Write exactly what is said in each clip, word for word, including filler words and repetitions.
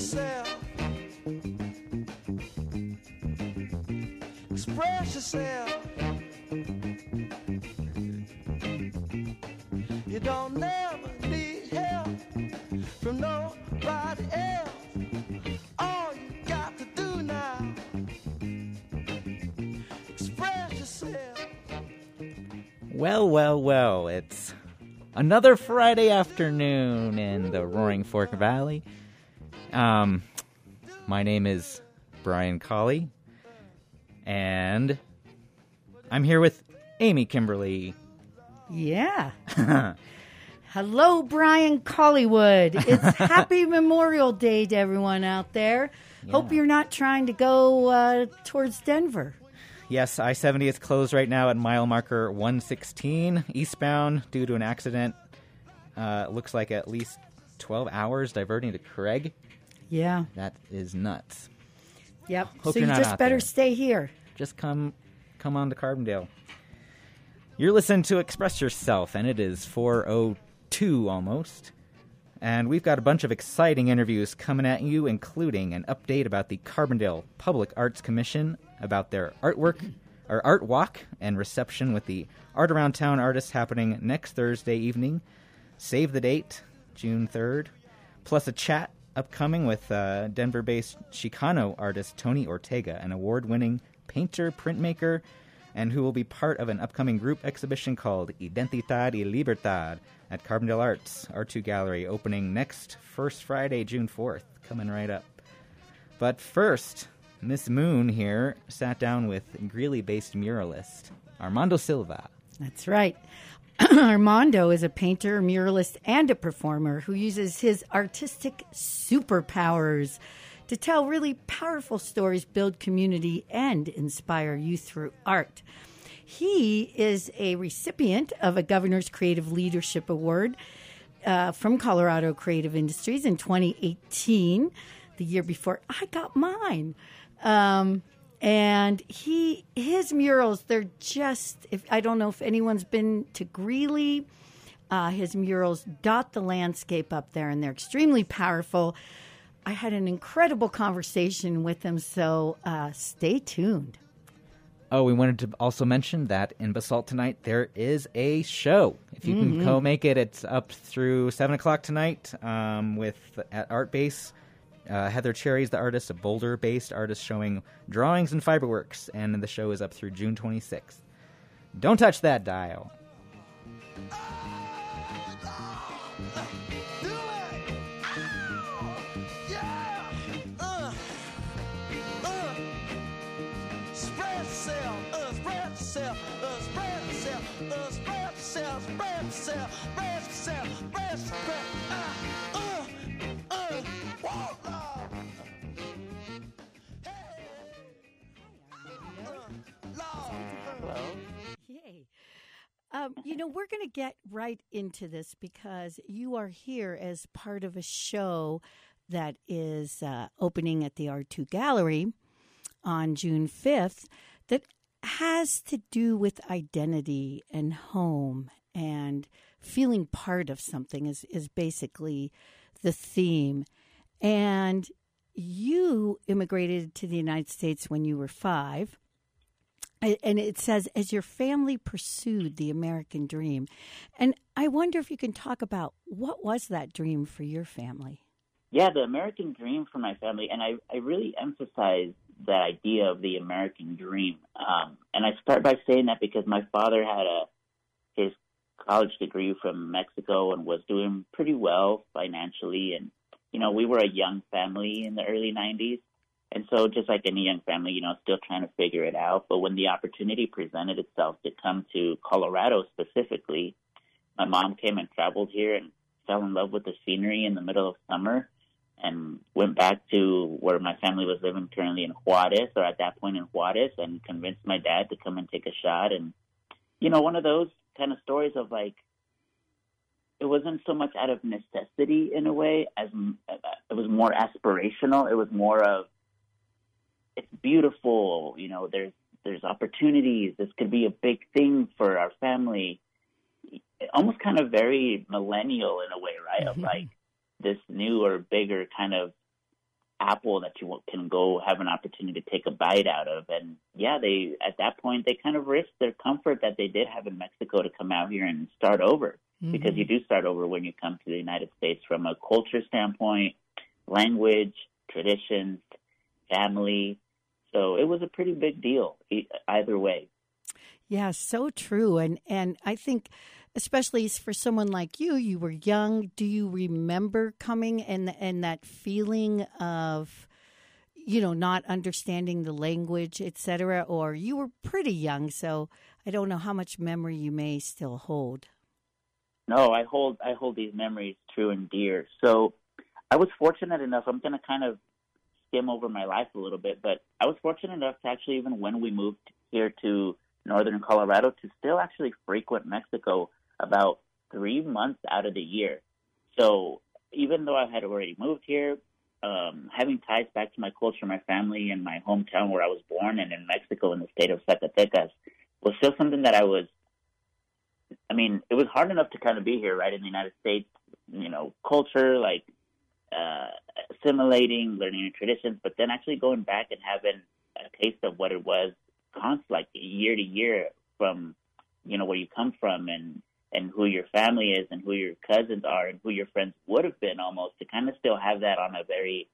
yourself. Express yourself. You don't never need help from nobody else. All you got to do now, express yourself. Well, well, well, it's another Friday afternoon in the Roaring Fork Valley. Um, my name is Brian Colley, and I'm here with Amy Kimberly. Yeah. Hello, Brian Collywood. It's Happy Memorial Day to everyone out there. Yeah. Hope you're not trying to go uh, towards Denver. Yes, I seventy is closed right now at mile marker one sixteen eastbound due to an accident. Uh, looks like at least twelve hours diverting to Craig. Yeah. That is nuts. Yep. Hope so you're you not just out better there. stay here. Just come come on to Carbondale. You're listening to Express Yourself, and it is four oh two almost. And we've got a bunch of exciting interviews coming at you, including an update about the Carbondale Public Arts Commission, about their artwork, or art walk and reception with the Art Around Town artists happening next Thursday evening. Save the date, June third. Plus a chat upcoming with uh, Denver-based Chicano artist Tony Ortega, an award-winning painter, printmaker, and who will be part of an upcoming group exhibition called Identidad y Libertad at Carbondale Arts Art two Gallery, opening next first Friday, June fourth, coming right up. But first, Miss Moon here sat down with Greeley-based muralist Armando Silva. That's right. Armando is a painter, muralist, and a performer who uses his artistic superpowers to tell really powerful stories, build community, and inspire youth through art. He is a recipient of a Governor's Creative Leadership Award uh, from Colorado Creative Industries in twenty eighteen, the year before I got mine. Um, and he, his murals, they're just, if I don't know if anyone's been to Greeley, uh, his murals dot the landscape up there, and they're extremely powerful. I had an incredible conversation with him, so uh, stay tuned. Oh, we wanted to also mention that in Basalt tonight there is a show. If you Mm-hmm. can go make it, it's up through seven o'clock tonight um, with at Art Base. Uh, Heather Cherry is the artist, a Boulder-based artist showing drawings and fiberworks, and the show is up through June twenty-sixth. Don't touch that dial. Yay. Um, you know, we're going to get right into this because you are here as part of a show that is uh, opening at the R two Gallery on June fifth that has to do with identity and home, and feeling part of something is, is basically the theme. And you immigrated to the United States when you were five. And it says, as your family pursued the American dream. And I wonder if you can talk about what was that dream for your family? Yeah, the American dream for my family. And I, I really emphasize that idea of the American dream. Um, and I start by saying that because my father had a his college degree from Mexico and was doing pretty well financially. And, you know, we were a young family in the early nineties. And so just like any young family, you know, still trying to figure it out. But when the opportunity presented itself to come to Colorado specifically, my mom came and traveled here and fell in love with the scenery in the middle of summer and went back to where my family was living currently in Juarez, or at that point in Juarez, and convinced my dad to come and take a shot. And, you know, one of those kind of stories of like, it wasn't so much out of necessity in a way as it was more aspirational. It was more of, it's beautiful, you know, there's there's opportunities. This could be a big thing for our family. Almost kind of very millennial in a way, right? Of like this new or bigger kind of apple that you can go have an opportunity to take a bite out of. And yeah, they at that point they kind of risked their comfort that they did have in Mexico to come out here and start over, mm-hmm. because you do start over when you come to the United States from a culture standpoint, language, traditions, family. So it was a pretty big deal either way. Yeah, so true. And and I think, especially for someone like you, you were young. Do you remember coming and and that feeling of, you know, not understanding the language, et cetera? Or you were pretty young, so I don't know how much memory you may still hold. No, I hold I hold these memories true and dear. So I was fortunate enough. I'm going to kind of skim over my life a little bit, but I was fortunate enough to actually, even when we moved here to northern Colorado, to still actually frequent Mexico about three months out of the year. So even though I had already moved here, um, having ties back to my culture, my family, and my hometown where I was born, and in Mexico in the state of Zacatecas, was still something that I was, I mean, it was hard enough to kind of be here, right, in the United States, you know, culture, like, uh, assimilating, learning new traditions, but then actually going back and having a taste of what it was constant, like year to year, from, you know, where you come from and, and who your family is and who your cousins are and who your friends would have been, almost, to kind of still have that on a very,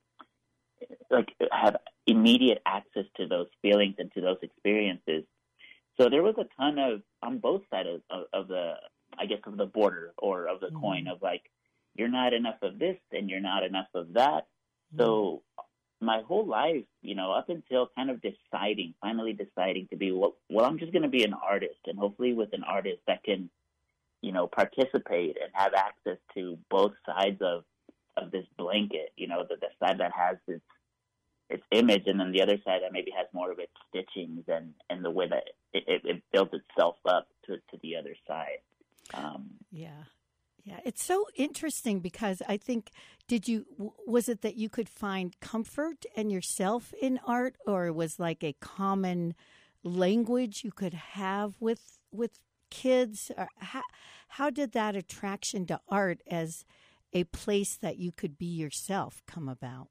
like, have immediate access to those feelings and to those experiences. So there was a ton of, on both sides of, of, of the, I guess, of the border or of the mm-hmm. coin of, like, you're not enough of this and you're not enough of that. Mm-hmm. So my whole life, you know, up until kind of deciding, finally deciding to be, well, well I'm just going to be an artist, and hopefully with an artist that can, you know, participate and have access to both sides of, of this blanket, you know, the, the side that has its, its image, and then the other side that maybe has more of its stitchings and, and the way that it, it, it builds itself up to, to the other side. Um, yeah. Yeah, it's so interesting because I think, did you, was it that you could find comfort in yourself in art, or it was like a common language you could have with with kids? Or how, how did that attraction to art as a place that you could be yourself come about?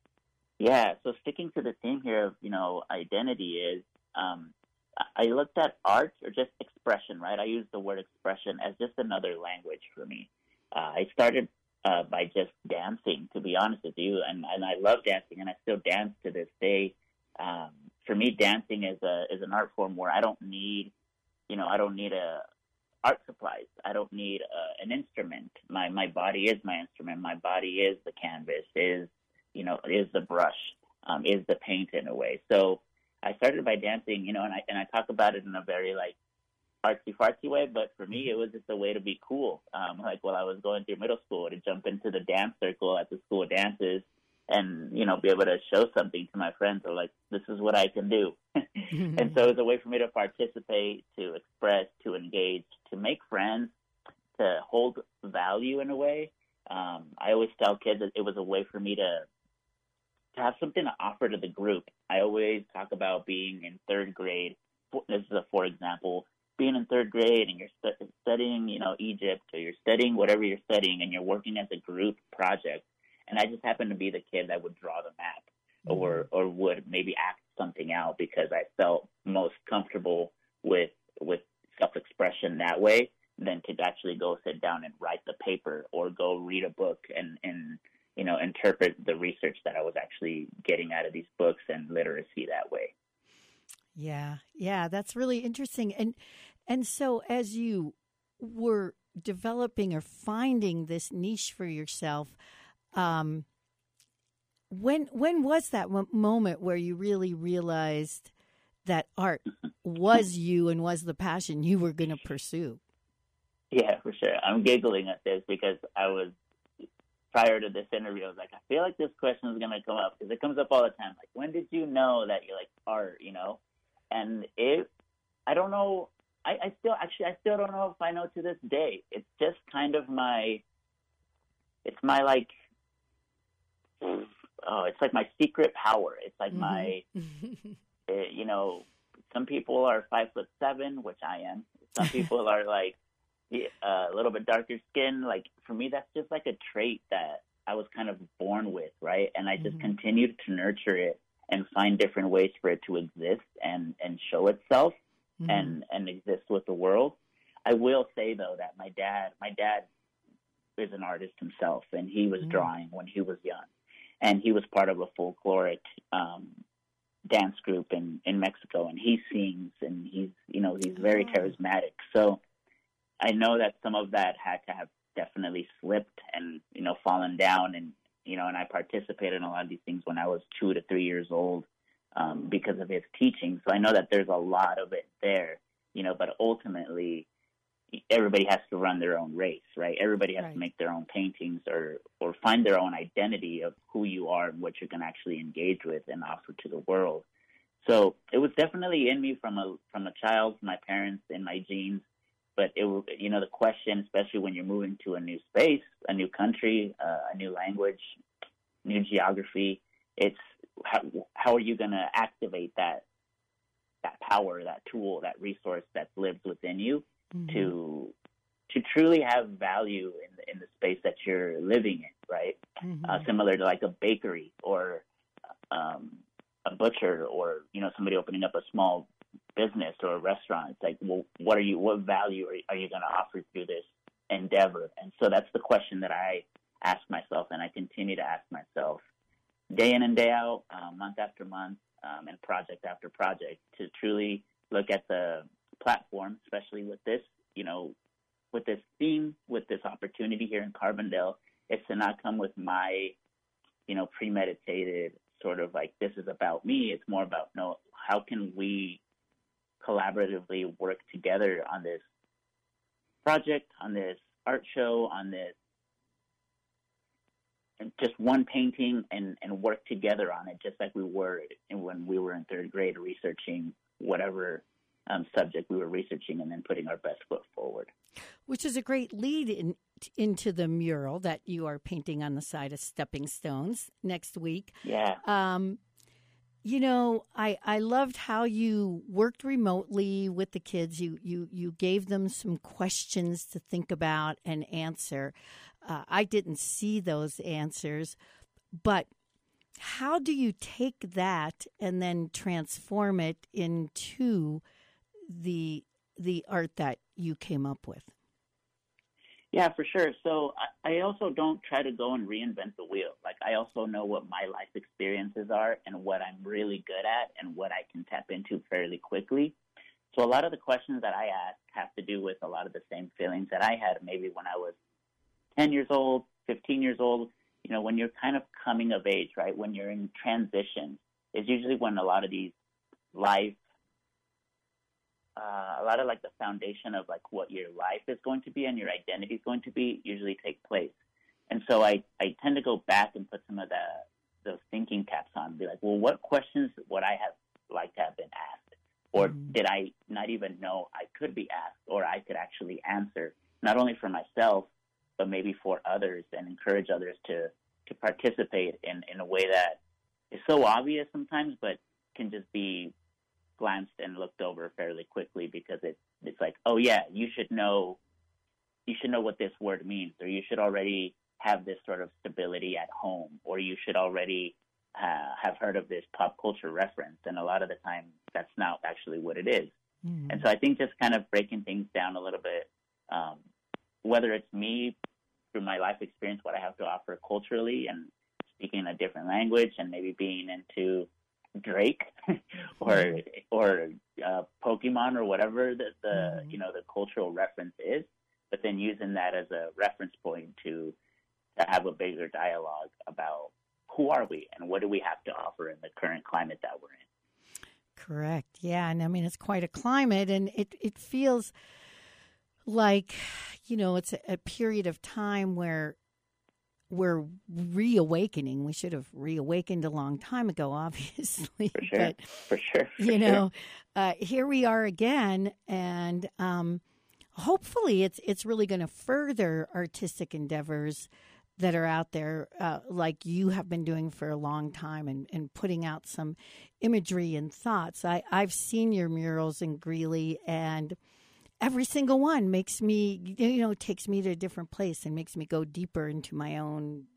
Yeah, so sticking to the theme here of, you know, identity is, um, I looked at art, or just expression, right? I use the word expression as just another language for me. Uh, I started uh, by just dancing, to be honest with you, and, and I love dancing, and I still dance to this day. Um, for me, dancing is a is an art form where I don't need, you know, I don't need a art supplies. I don't need uh, an instrument. My my body is my instrument. My body is the canvas. Is you know is the brush. Um, is the paint in a way. So I started by dancing, you know, and I and I talk about it in a very, like, artsy-fartsy way, but for me, it was just a way to be cool. Um, like, while I was going through middle school, to jump into the dance circle at the school dances and, you know, be able to show something to my friends, or, like, this is what I can do. And so it was a way for me to participate, to express, to engage, to make friends, to hold value in a way. Um, I always tell kids that it was a way for me to to have something to offer to the group. I always talk about being in third grade. This is a for example, being in third grade and you're stu- studying, you know, Egypt, or you're studying whatever you're studying, and you're working as a group project. And I just happened to be the kid that would draw the map, mm-hmm. or or would maybe act something out, because I felt most comfortable with with self-expression that way than to actually go sit down and write the paper, or go read a book and and you know, interpret the research that I was actually getting out of these books and literacy that way. Yeah, yeah, that's really interesting. And and so as you were developing or finding this niche for yourself, um, when when was that moment where you really realized that art was you and was the passion you were going to pursue? Yeah, for sure. I'm giggling at this because I was, prior to this interview, I was like, I feel like this question is going to come up, because it comes up all the time. Like, when did you know that you like art, you know? And it, I don't know, I, I still, actually, I still don't know if I know to this day. It's just kind of my, it's my, like, oh, it's like my secret power. It's like mm-hmm. my, it, you know, some people are five foot seven, which I am. Some people are like, Uh, a little bit darker skin. Like, for me, that's just like a trait that I was kind of born with, right? And I just Mhm. continued to nurture it and find different ways for it to exist and, and show itself Mhm. and, and exist with the world. I will say, though, that my dad, my dad is an artist himself, and he was Mm. drawing when he was young. And he was part of a folkloric um, dance group in, in Mexico, and he sings, and he's, you know, he's very Oh. charismatic. So I know that some of that had to have definitely slipped and, you know, fallen down. And, you know, and I participated in a lot of these things when I was two to three years old um, because of his teaching. So I know that there's a lot of it there, you know, but ultimately everybody has to run their own race, right? Everybody has Right. to make their own paintings or, or find their own identity of who you are and what you're going to actually engage with and offer to the world. So it was definitely in me from a from a child, my parents, in my genes. But it was, you know, the question, especially when you're moving to a new space, a new country, uh, a new language, new geography, it's how, how are you going to activate that that power, that tool, that resource that lives within you Mhm. to to truly have value in the, in the space that you're living in, right? Mhm. Uh, similar to like a bakery or um, a butcher or, you know, somebody opening up a small business or a restaurant. It's like, well, what are you, what value are, are you going to offer through this endeavor? And so that's the question that I ask myself, and I continue to ask myself day in and day out, uh, month after month, um, and project after project, to truly look at the platform, especially with this, you know, with this theme, with this opportunity here in Carbondale. It's to not come with my, you know, premeditated sort of like, this is about me. It's more about, no, how can we collaboratively work together on this project, on this art show, on this, and just one painting, and, and work together on it, just like we were when we were in third grade researching whatever um, subject we were researching, and then putting our best foot forward. Which is a great lead in, into the mural that you are painting on the side of Stepping Stones next week. Yeah. Um, you know, I, I loved how you worked remotely with the kids. You you you gave them some questions to think about and answer. Uh, I didn't see those answers, but how do you take that and then transform it into the the art that you came up with? Yeah, for sure. So I, I also don't try to go and reinvent the wheel. Like, I also know what my life experiences are and what I'm really good at and what I can tap into fairly quickly. So a lot of the questions that I ask have to do with a lot of the same feelings that I had maybe when I was ten years old, fifteen years old. You know, when you're kind of coming of age, right? When you're in transition, is usually when a lot of these life Uh, a lot of like the foundation of like what your life is going to be and your identity is going to be usually take place. And so I, I tend to go back and put some of the those thinking caps on and be like, well, what questions would I have liked to have been asked? Or Mhm. did I not even know I could be asked or I could actually answer, not only for myself, but maybe for others, and encourage others to, to participate in, in a way that is so obvious sometimes, but can just be glanced and looked over fairly quickly because it, it's like, oh yeah, you should know, you should know what this word means, or you should already have this sort of stability at home, or you should already uh, have heard of this pop culture reference. And a lot of the time that's not actually what it is. Mm-hmm. And so I think just kind of breaking things down a little bit, um, whether it's me through my life experience, what I have to offer culturally and speaking a different language, and maybe being into Drake or or uh, Pokemon or whatever the, the Mm-hmm. you know the cultural reference is, but then using that as a reference point to to have a bigger dialogue about who are we and what do we have to offer in the current climate that we're in. Correct. Yeah, and I mean it's quite a climate, and it it feels like, you know, it's a, a period of time where we're reawakening. We should have reawakened a long time ago, obviously. For sure. But, For sure. For you sure. know, uh, here we are again, and um, hopefully it's it's really going to further artistic endeavors that are out there, uh, like you have been doing for a long time, and, and putting out some imagery and thoughts. I, I've seen your murals in Greeley, and every single one makes me, you know, takes me to a different place and makes me go deeper into my own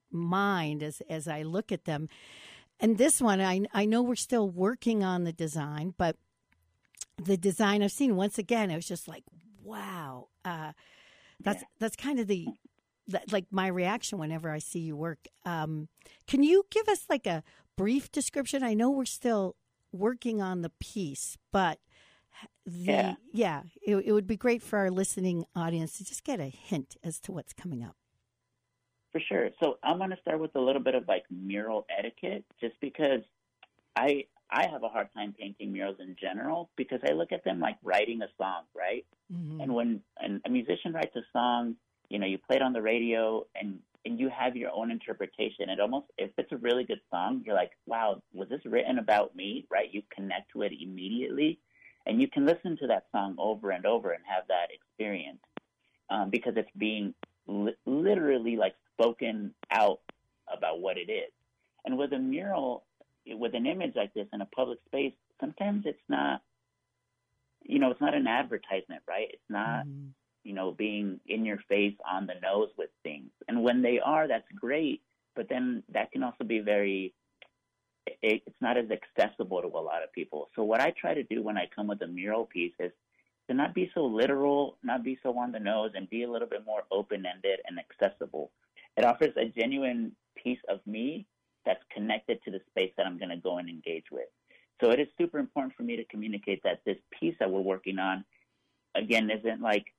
mind as as I look at them. And this one, I I know we're still working on the design, but the design I've seen, once again, it was just like, wow. Uh, that's Yeah. that's kind of the, that, like my reaction whenever I see you work. Um, can you give us like a brief description? I know we're still working on the piece, but the Yeah. yeah, it, it would be great for our listening audience to just get a hint as to what's coming up. For sure. So I'm going to start with a little bit of like mural etiquette, just because I I have a hard time painting murals in general, because I look at them like writing a song, right? Mm-hmm. And when an, a musician writes a song, you know, you play it on the radio and, and you have your own interpretation. It almost, if it's a really good song, you're like, wow, was this written about me, right? You connect to it immediately, and you can listen to that song over and over and have that experience um, because it's being li- literally like spoken out about what it is. And with a mural, with an image like this in a public space, sometimes it's not, you know, it's not an advertisement, right? It's not, Mm-hmm. you know, being in your face, on the nose with things. And when they are, that's great. But then that can also be very, it, it's not as accessible to a lot of people. So what I try to do when I come with a mural piece is to not be so literal, not be so on the nose, and be a little bit more open-ended and accessible. It offers a genuine piece of me that's connected to the space that I'm going to go and engage with. So it is super important for me to communicate that this piece that we're working on, again, isn't like,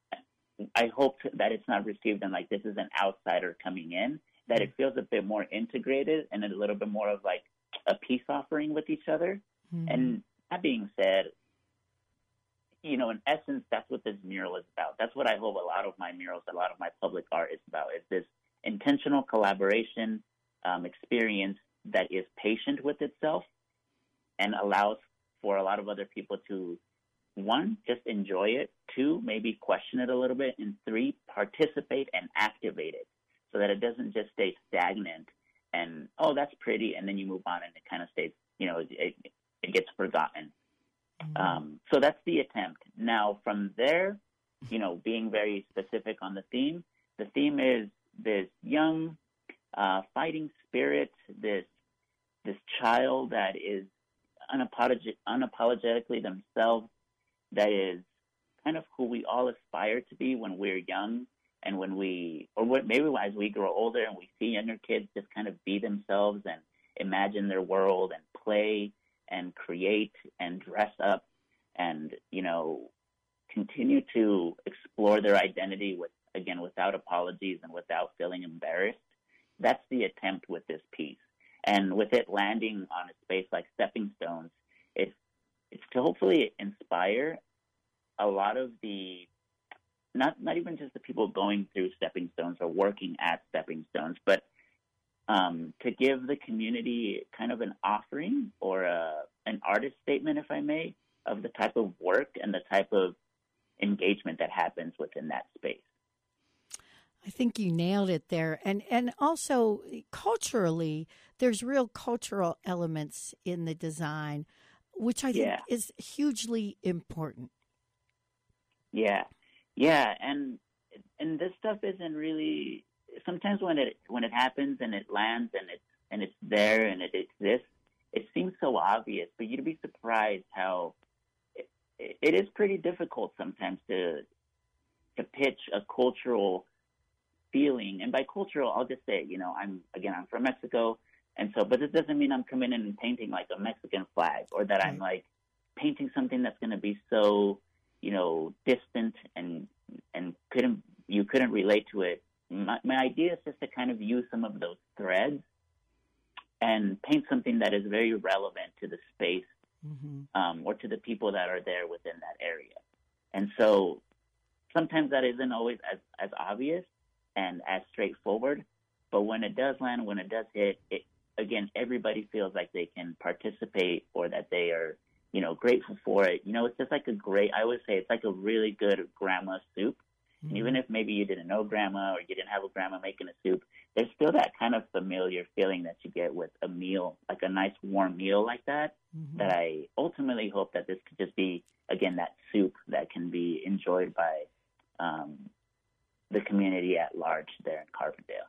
I hope that it's not received in like this is an outsider coming in, that it feels a bit more integrated and a little bit more of like a peace offering with each other. Mm-hmm. And that being said, you know, in essence, that's what this mural is about. That's what I hope a lot of my murals, a lot of my public art is about, is this intentional collaboration um, experience that is patient with itself and allows for a lot of other people to, one, just enjoy it, two, maybe question it a little bit, and three, participate and activate it so that it doesn't just stay stagnant and, oh, that's pretty, and then you move on and it kind of stays, you know, it, it gets forgotten. Mm-hmm. Um, so that's the attempt. Now, from there, you know, being very specific on the theme, the theme is this young uh, fighting spirit, this this child that is unapolog- unapologetically themselves, that is kind of who we all aspire to be when we're young, and when we, or what, maybe as we grow older and we see younger kids just kind of be themselves and imagine their world and play and create and dress up and, you know, continue to explore their identity with, again, without apologies and without feeling embarrassed. That's the attempt with this piece. And with it landing on a space like Stepping Stones, it's, it's to hopefully inspire a lot of the, not not even just the people going through Stepping Stones or working at Stepping Stones, but um, to give the community kind of an offering or a, an artist statement, if I may, of the type of work and the type of engagement that happens within that space. I think you nailed it there. And and also culturally, there's real cultural elements in the design, which I think Yeah. is hugely important. Yeah, yeah, and and this stuff isn't really. Sometimes when it when it happens and it lands and it's and it's there and it exists, it seems so obvious. But you'd be surprised how it, it is pretty difficult sometimes to to pitch a cultural feeling. And by cultural, I'll just say, you know, I'm again I'm from Mexico, and so, but it doesn't mean I'm coming in and painting like a Mexican flag, or that I'm like painting something that's going to be so, you know, distant and and couldn't you couldn't relate to it. My, my idea is just to kind of use some of those threads and paint something that is very relevant to the space Mm-hmm. um, or to the people that are there within that area. And so sometimes that isn't always as, as obvious and as straightforward, but when it does land, when it does hit, it, again, everybody feels like they can participate or that they are, you know, grateful for it. You know, it's just like a great, I always say it's like a really good grandma soup. Mm-hmm. And even if maybe you didn't know grandma or you didn't have a grandma making a soup, there's still that kind of familiar feeling that you get with a meal, like a nice warm meal like that, Mm-hmm. that I ultimately hope that this could just be, again, that soup that can be enjoyed by um, the community at large there in Carbondale.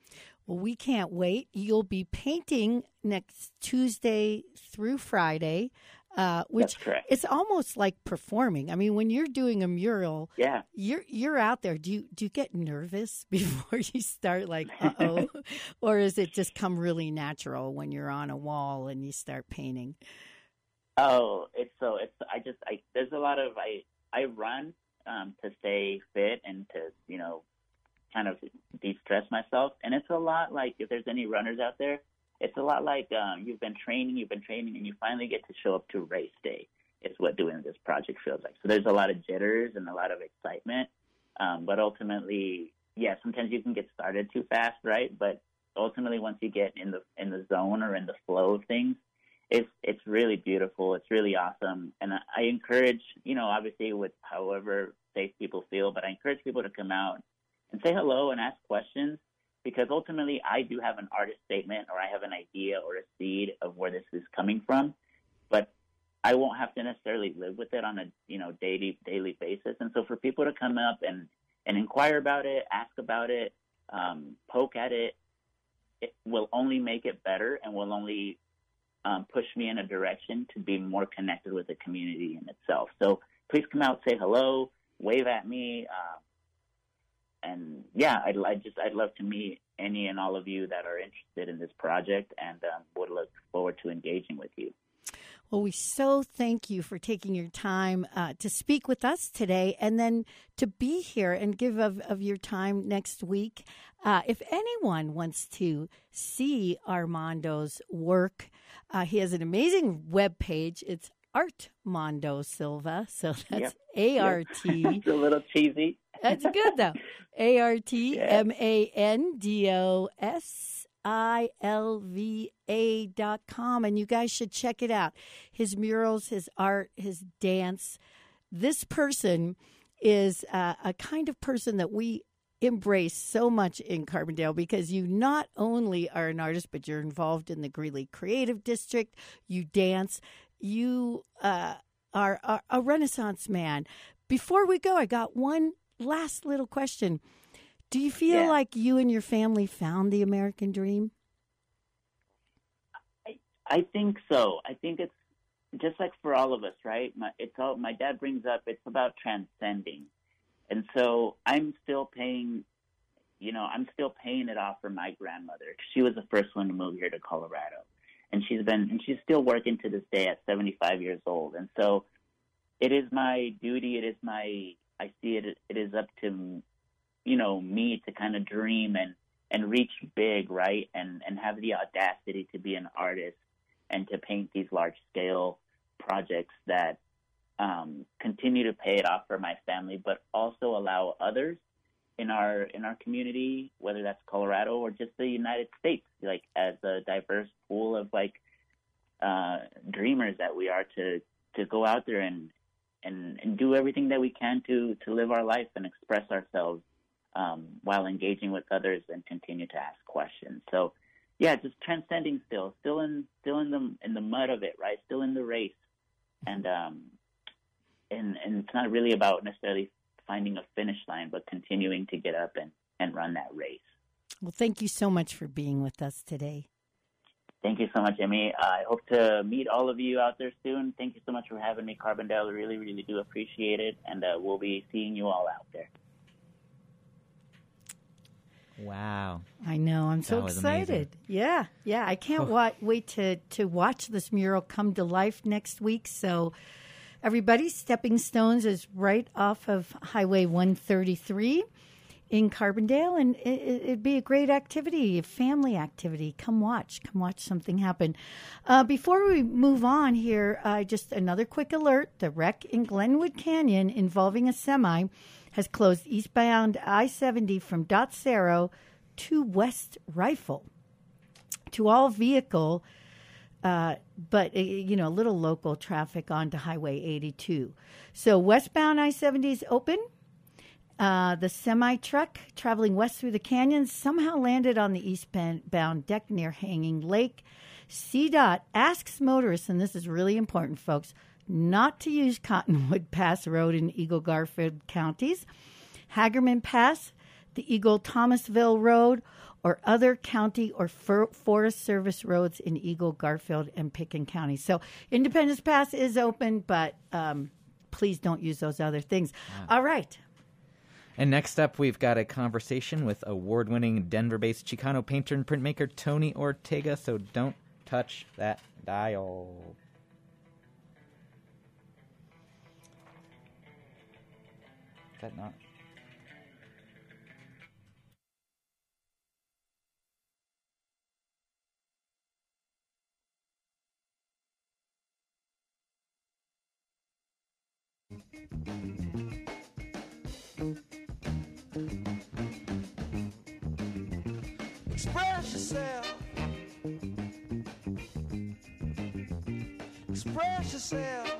Well, we can't wait. You'll be painting next Tuesday through Friday, uh, which That's correct. it's almost like performing. I mean, when you're doing a mural, Yeah. you're you're out there. Do you do you get nervous before you start? Like, uh oh, or is it just come really natural when you're on a wall and you start painting? Oh, it's so it's I just I there's a lot of I I run um, to stay fit and to you know kind of de-stress myself, and it's a lot like if there's any runners out there, it's a lot like um, you've been training, you've been training, and you finally get to show up to race day. Is what doing this project feels like. So there's a lot of jitters and a lot of excitement, um, but ultimately, yeah, sometimes you can get started too fast, right? But ultimately, once you get in the in the zone or in the flow of things, it's it's really beautiful. It's really awesome, and I, I encourage, you know, obviously with however safe people feel, but I encourage people to come out and say hello and ask questions, because ultimately I do have an artist statement or I have an idea or a seed of where this is coming from, but I won't have to necessarily live with it on a you know daily daily basis. And so for people to come up and, and inquire about it, ask about it, um, poke at it, it will only make it better and will only um, push me in a direction to be more connected with the community in itself. So please come out, say hello, wave at me. Uh, And yeah, I'd, I'd just I'd love to meet any and all of you that are interested in this project, and um, would look forward to engaging with you. Well, we so thank you for taking your time uh, to speak with us today, and then to be here and give of, of your time next week. Uh, if anyone wants to see Armando's work, uh, he has an amazing webpage. It's Artmando Silva, so that's Yep. A R T. It's a little cheesy. That's good, though. A R T M A N D O S I L V A dot com. And you guys should check it out. His murals, his art, his dance. This person is uh, a kind of person that we embrace so much in Carbondale, because you not only are an artist, but you're involved in the Greeley Creative District. You dance. You uh, are, are a Renaissance man. Before we go, I got one last little question. Do you feel Yeah. like you and your family found the American dream? I, I think so. I think it's just like for all of us, right? My, it's all my dad brings up. It's about transcending, and so I'm still paying. You know, I'm still paying it off for my grandmother, because she was the first one to move here to Colorado, and she's been and she's still working to this day at seventy-five years old. And so, it is my duty. It is my I see it. It is up to, you know, me to kind of dream and, and reach big, right? And and have the audacity to be an artist and to paint these large scale projects that um, continue to pay it off for my family, but also allow others in our in our community, whether that's Colorado or just the United States, like as a diverse pool of like uh, dreamers that we are, to to go out there and. And, and do everything that we can to, to live our life and express ourselves um, while engaging with others and continue to ask questions. So, yeah, just transcending still, still in still in the in the mud of it, right? Still in the race, and um, and and it's not really about necessarily finding a finish line, but continuing to get up and, and run that race. Well, thank you so much for being with us today. Thank you so much, Emmy. I hope to meet all of you out there soon. Thank you so much for having me, Carbondale. I really, really do appreciate it, and uh, we'll be seeing you all out there. Wow. I know. I'm so That was excited. amazing. Yeah. Yeah. I can't wa- wait to, to watch this mural come to life next week. So, everybody, Stepping Stones is right off of Highway one thirty-three in Carbondale, and it, it'd be a great activity, a family activity. Come watch. Come watch something happen. Uh, before we move on here, uh, just another quick alert. The wreck in Glenwood Canyon involving a semi has closed eastbound I seventy from Dot Cerro to West Rifle. To all vehicle, uh, but, uh, you know, a little local traffic onto Highway eighty-two. So westbound I seventy is open. Uh, the semi-truck traveling west through the canyon somehow landed on the eastbound deck near Hanging Lake. C DOT asks motorists, and this is really important, folks, not to use Cottonwood Pass Road in Eagle-Garfield counties, Hagerman Pass, the Eagle-Thomasville Road, or other county or for- Forest Service roads in Eagle, Garfield, and Pitkin County. So Independence Pass is open, but um, please don't use those other things. Yeah. All right. And next up, we've got a conversation with award-winning Denver-based Chicano painter and printmaker Tony Ortega, so don't touch that dial. Is that not? Express yourself. Express yourself.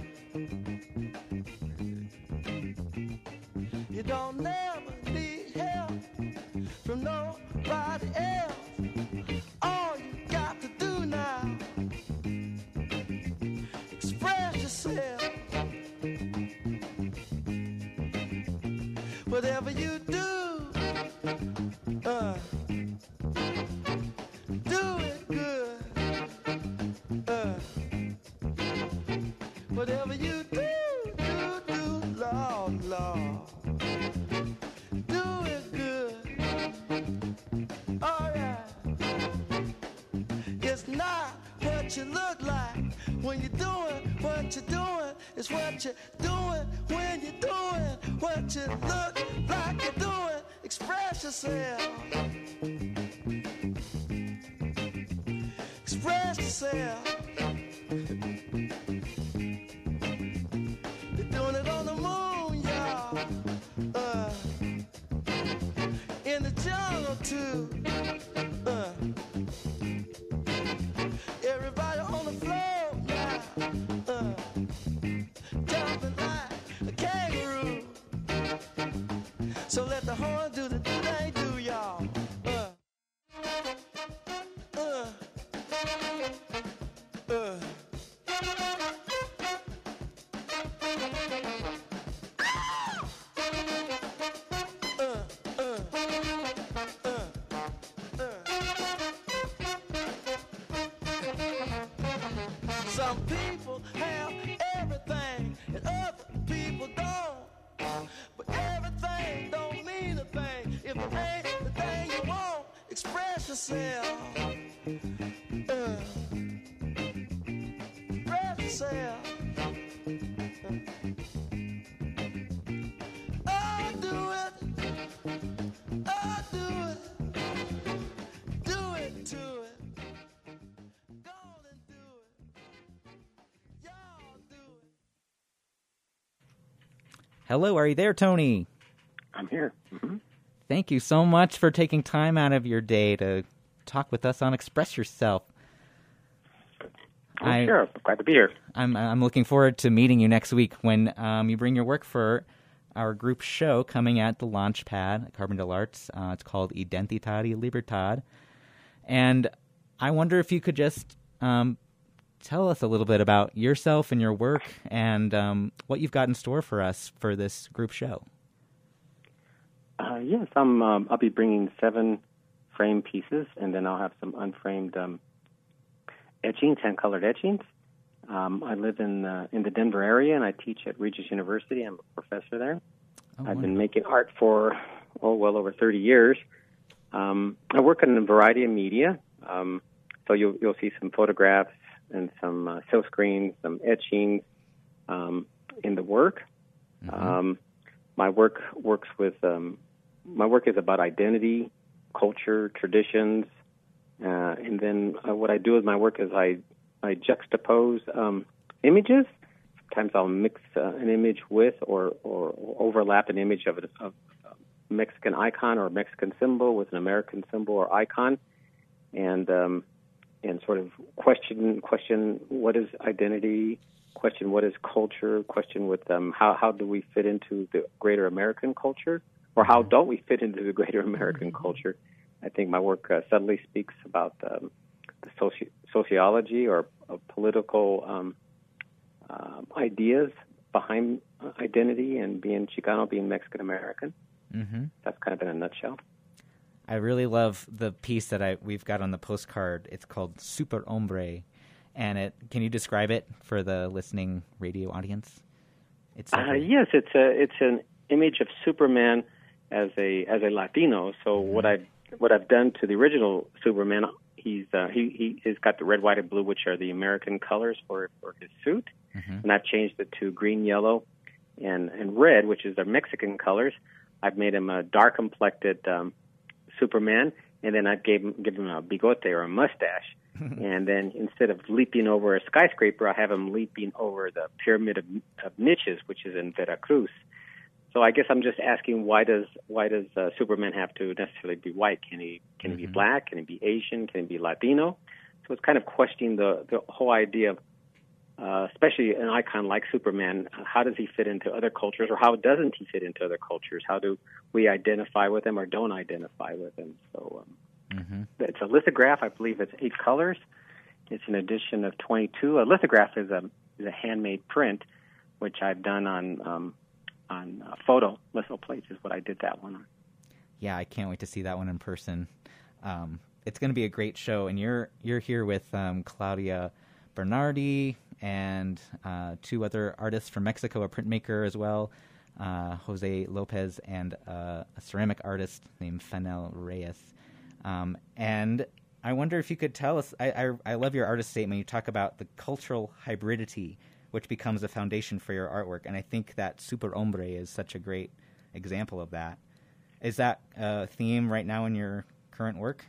You don't never need help from nobody else. All you got to do now, express yourself. Whatever you do, uh, do it good. Uh, whatever you do, do, do, Lord, Lord. Do it good. Oh, yeah. It's not what you look like when you're doing what you're doing. It's what you're doing when you're doing what you look like you're doing. Express yourself. Express yourself. They're doing it on the moon, y'all. Uh, in the jungle, too. Uh, everybody on the floor now. Uh, jumping like a kangaroo. So let the horn do the do they do, y'all. Uh, uh, uh. Some people have everything and other people don't. But everything don't mean a thing if it ain't the thing you want. Express yourself. Uh, express yourself. Oh, do it. Oh, do it. Do it to it. Go on and do it. Y'all do it. Hello, are you there, Tony? I'm here. Mm-hmm. Thank you so much for taking time out of your day to talk with us on Express Yourself. Oh, I, sure. Glad to be here. I'm I'm looking forward to meeting you next week when um, you bring your work for our group show coming at the Launchpad at Carbondale Arts. Uh, it's called Identidad y Libertad. And I wonder if you could just um, tell us a little bit about yourself and your work and um, what you've got in store for us for this group show. Uh, yes, I'm, um, I'll be bringing seven frame pieces, and then I'll have some unframed um, etchings, hand-colored etchings. Um, I live in uh, in the Denver area, and I teach at Regis University. I'm a professor there. Oh, I've wonderful. been making art for, oh, well over thirty years. Um, I work in a variety of media, um, so you'll, you'll see some photographs and some uh, silk screens, some etchings um, in the work. Mm-hmm. Um, my work works with um, my work is about identity, culture, traditions, uh, and then uh, what I do with my work is I I juxtapose um, images. Sometimes I'll mix uh, an image with or, or, or overlap an image of a, of a Mexican icon or a Mexican symbol with an American symbol or icon, and um, and sort of question question what is identity, question what is culture, question with um, how how do we fit into the greater American culture, or how don't we fit into the greater American culture. I think my work uh, subtly speaks about um, the soci- sociology or uh, political um, uh, ideas behind identity and being Chicano, being Mexican American. Mm-hmm. That's kind of in a nutshell. I really love the piece that I we've got on the postcard. It's called Super Hombre, and it. Can you describe it for the listening radio audience? It's like uh, a, yes, it's a it's an image of Superman as a as a Latino. So mm-hmm. what I what I've done to the original Superman, he's uh, he he has got the red, white, and blue, which are the American colors for for his suit, mm-hmm. and I've changed it to green, yellow, and and red, which is their Mexican colors. I've made him a dark complected um, Superman, and then I gave him give him a bigote or a mustache. And then instead of leaping over a skyscraper, I have him leaping over the Pyramid of, of Niches, which is in Veracruz. So I guess I'm just asking, why does why does uh, Superman have to necessarily be white? Can he can mm-hmm. he be black? Can he be Asian? Can he be Latino? So it's kind of questioning the the whole idea of, uh, especially an icon like Superman, how does he fit into other cultures, or how doesn't he fit into other cultures? How do we identify with him or don't identify with him? So. Um, Mm-hmm. It's a lithograph. I believe it's eight colors. It's an edition of twenty-two. A lithograph is a is a handmade print, which I've done on um, on uh, photo litho plates. Is what I did that one on. Yeah, I can't wait to see that one in person. Um, it's going to be a great show, and you're you're here with um, Claudia Bernardi and uh, two other artists from Mexico, a printmaker as well, uh, Jose Lopez, and uh, a ceramic artist named Fanel Reyes. Um, and I wonder if you could tell us, I, I, I love your artist statement. You talk about the cultural hybridity, which becomes a foundation for your artwork. And I think that Super Hombre is such a great example of that. Is that a theme right now in your current work?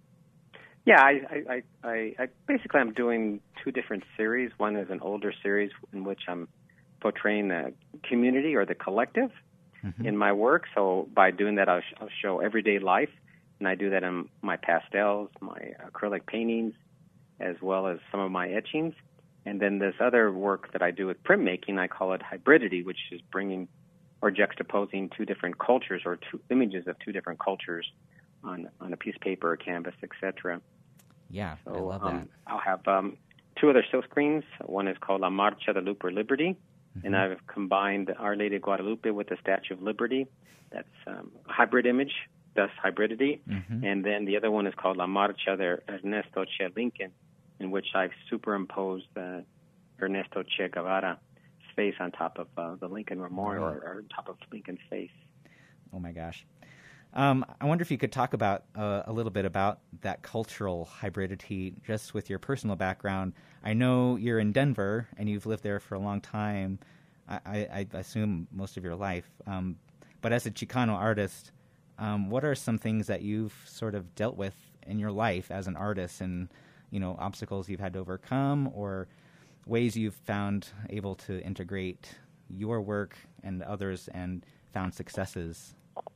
Yeah, I, I, I, I basically I'm doing two different series. One is an older series in which I'm portraying the community or the collective mm-hmm. in my work. So by doing that, I'll, I'll show everyday life. And I do that in my pastels, my acrylic paintings, as well as some of my etchings. And then this other work that I do with printmaking, I call it hybridity, which is bringing or juxtaposing two different cultures or two images of two different cultures on on a piece of paper or canvas, et cetera. Yeah, so, I love um, that. I'll have um, two other silk screens. One is called La Marcha de Lupe Liberty, mm-hmm. and I've combined Our Lady of Guadalupe with the Statue of Liberty. That's um, a hybrid image. Thus hybridity, mm-hmm. and then the other one is called La Marcha de Ernesto Che Lincoln, in which I've superimposed uh, Ernesto Che Guevara's face on top of uh, the Lincoln Memorial, or, or on top of Lincoln's face. Oh my gosh! Um, I wonder if you could talk about uh, a little bit about that cultural hybridity, just with your personal background. I know you're in Denver and you've lived there for a long time. I, I, I assume most of your life, um, but as a Chicano artist. Um, what are some things that you've sort of dealt with in your life as an artist, and you know, obstacles you've had to overcome, or ways you've found able to integrate your work and others and found successes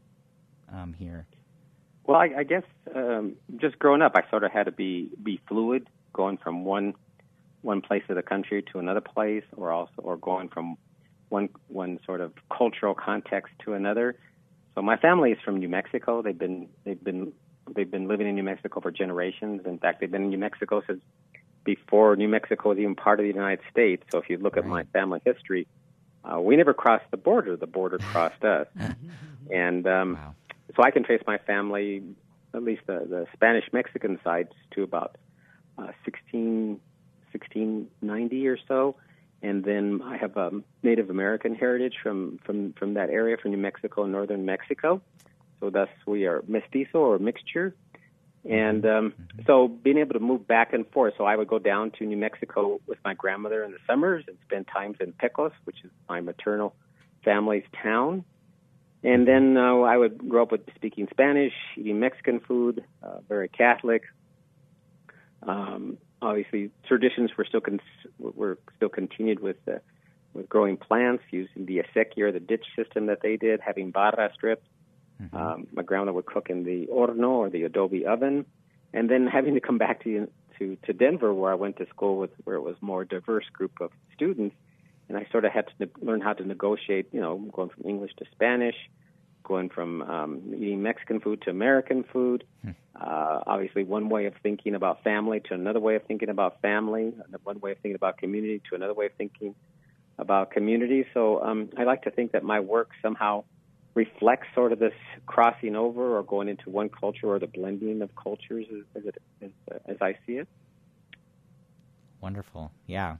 um, here? Well, I, I guess um, just growing up, I sort of had to be be fluid, going from one one place of the country to another place, or also or going from one one sort of cultural context to another. So my family is from New Mexico. They've been they've been they've been living in New Mexico for generations. In fact, they've been in New Mexico since before New Mexico was even part of the United States. So if you look right. at my family history, uh, we never crossed the border. The border crossed us. And um, wow. so I can trace my family, at least the, the Spanish-Mexican side, to about uh, sixteen, sixteen ninety or so. And then I have um, Native American heritage from, from, from that area, from New Mexico, northern Mexico. So thus we are mestizo or mixture. And um, mm-hmm. so being able to move back and forth. So I would go down to New Mexico with my grandmother in the summers and spend times in Pecos, which is my maternal family's town. And then uh, I would grow up with speaking Spanish, eating Mexican food, uh, very Catholic. Um, obviously, traditions were still con- were still continued with uh, with growing plants, using the acequia, the ditch system that they did, having barra strips. Mm-hmm. Um, my grandmother would cook in the horno or the adobe oven, and then having to come back to to to Denver, where I went to school with where it was more diverse group of students, and I sort of had to ne- learn how to negotiate. You know, going from English to Spanish, going from um, eating Mexican food to American food. Hmm. Uh, obviously, one way of thinking about family to another way of thinking about family, one way of thinking about community to another way of thinking about community. So um, I like to think that my work somehow reflects sort of this crossing over or going into one culture or the blending of cultures as, as, it, as, uh, as I see it. Wonderful. Yeah.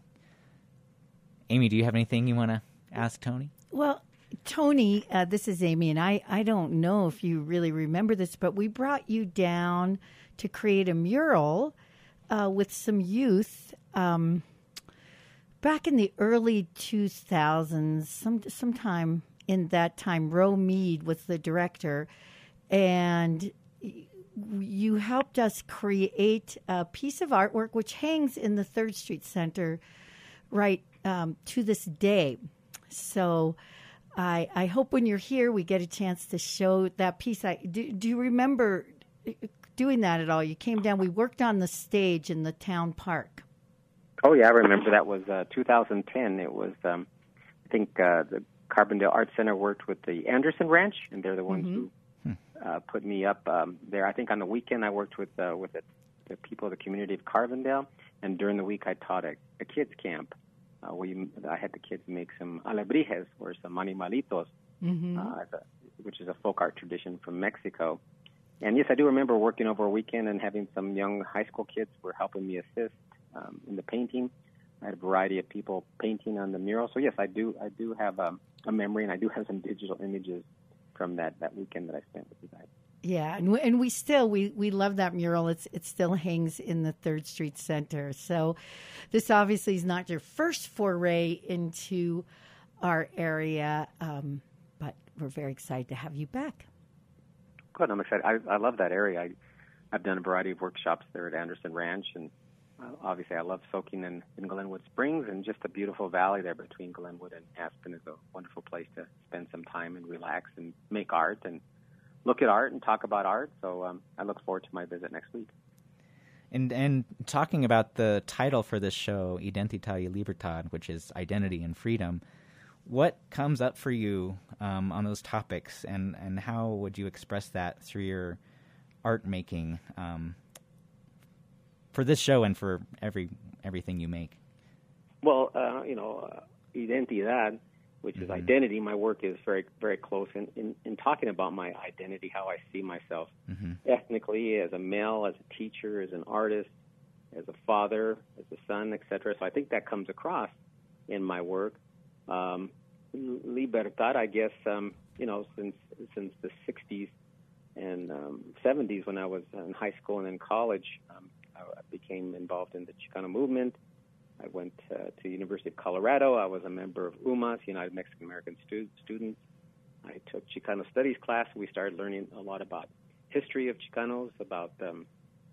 Amy, do you have anything you want to ask Tony? Well, Tony, uh, this is Amy, and I, I don't know if you really remember this, but we brought you down to create a mural uh, with some youth um, back in the early two thousands, some sometime in that time. Ro Mead was the director, and you helped us create a piece of artwork which hangs in the Third Street Center right um, to this day. So I, I hope when you're here we get a chance to show that piece. I, do, do you remember doing that at all? You came down. We worked on the stage in the town park. Oh, yeah, I remember. That was uh, two thousand ten. It was, um, I think, uh, the Carbondale Art Center worked with the Anderson Ranch, and they're the ones mm-hmm. who uh, put me up um, there. I think on the weekend I worked with uh, with the, the people of the community of Carbondale, and during the week I taught at a kids' camp. Uh, we, I had the kids make some alebrijes, or some animalitos, mm-hmm. uh, the, which is a folk art tradition from Mexico. And yes, I do remember working over a weekend and having some young high school kids were helping me assist um, in the painting. I had a variety of people painting on the mural. So yes, I do I do have um, a memory, and I do have some digital images from that, that weekend that I spent with you guys. Yeah, and we, and we still we, we love that mural. It's it still hangs in the Third Street Center. So this obviously is not your first foray into our area, um, but we're very excited to have you back. Good, I'm excited. I, I love that area. I, I've done a variety of workshops there at Anderson Ranch, and uh, obviously I love soaking in, in Glenwood Springs, and just a beautiful valley there between Glenwood and Aspen is a wonderful place to spend some time and relax and make art and look at art and talk about art. So um, I look forward to my visit next week. And and talking about the title for this show, Identità y Libertad, which is identity and freedom, what comes up for you um, on those topics, and, and how would you express that through your art making um, for this show and for every everything you make? Well, uh, you know, uh, identidad, which is mm-hmm. identity. My work is very, very close in, in, in talking about my identity, how I see myself mm-hmm. ethnically, as a male, as a teacher, as an artist, as a father, as a son, et cetera. So I think that comes across in my work. Um, libertad, I guess, um, you know, since since the sixties and um, seventies, when I was in high school and in college, um, I became involved in the Chicano movement. I went uh, to the University of Colorado. I was a member of U M A S, United Mexican American Stu- Students. I took Chicano Studies class. We started learning a lot about history of Chicanos, about um,